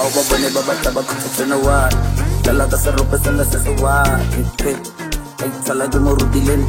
ba bone ba batla ba khutshwana wa dala ka se rope se le se se wa ai tsala ke mo rutileng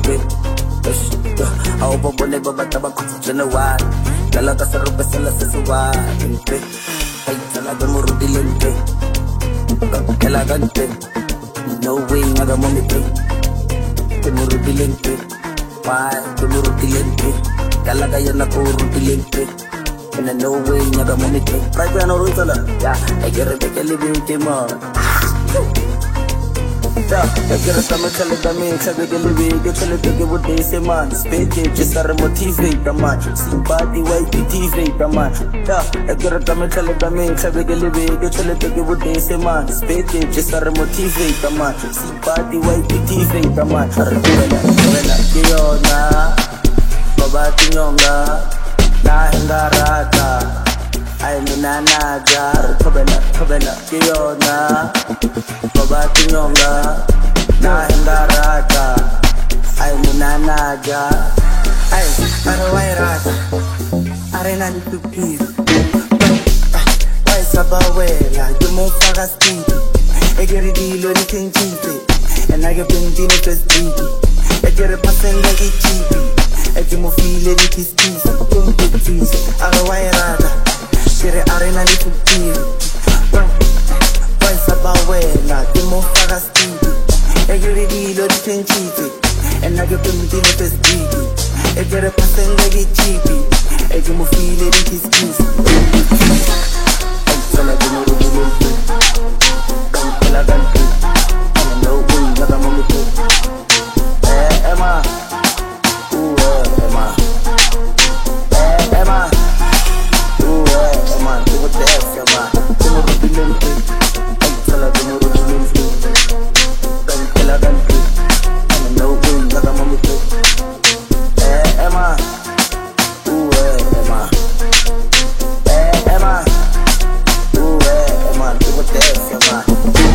ba bone ba batla ba khutshwana wa dala ka se rope se le se se wa ai tsala ke mo rutileng kela kante no way ngaga mo me ke mo rutileng why ke mo rutileng dala ka yena ko rutileng and no way ngaga mo me right now no tsala ya I get it ke le ke mo I get a stomach tell it me, tell it the way, get tell it the what they say man. Spade just are motivate the man. Sympathy white motivate the man. I get a stomach tell it me, tell it the way, get tell it the what they say man. Spade just are motivate the man. Sympathy white motivate the man. Arabella, Kiona, Baba Tinyonga, Nahingarata. I'm in Anaja, Kobela, Kiona, Baba Tinyonga, Nahingarata, I'm in Anaja, Arawairata, Arena to peace. Why Sabawela, the Mofaga Speed, I get a deal on the cheap, and I get been first deep. I get a person like it cheap, I get more feel it is peace, don't get trees, Arawairata. Shire arena ni tukiri Waisa bawela Dimo faga stidi Egiri dilo di tenchipi Enage pimiti ne pes digi Egere pasen legi chipi Egi mo file di kiskisi Sala dimo rubi lulti Kampela ganti No way naga momiti Emma Emma Emma what the F, come on. Come on, be limited. I'm telling you, we're limited. Don't kill a country. I'm no way, like I'm on the top. Emma. Emma. Emma. Emma. What the F, come on.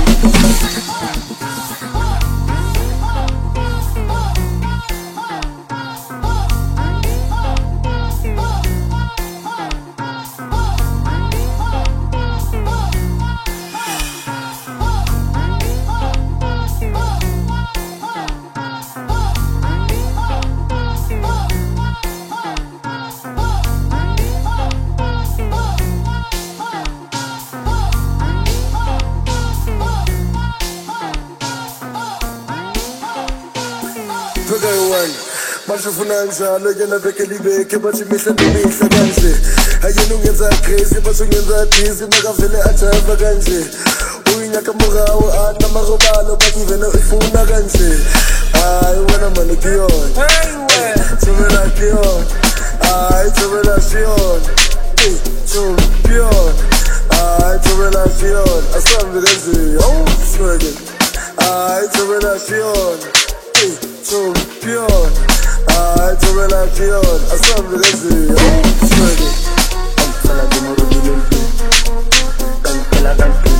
Bashufuna njalo yena bekeli beke bathi mihla nemihla kanje ayena ungenza crazy bathi ungenza busy makavele ajava kanje uyinyaka morawo ana marobalo bakivena ifuna kanje hayi wena manje kuyona thobela kuyona hayi thobela kuyona champion hayi thobela kuyona asambe kanje oh swagger hayi thobela kuyona champion I to relax you on, I saw me this is oh, I'm telling you, I'm telling you,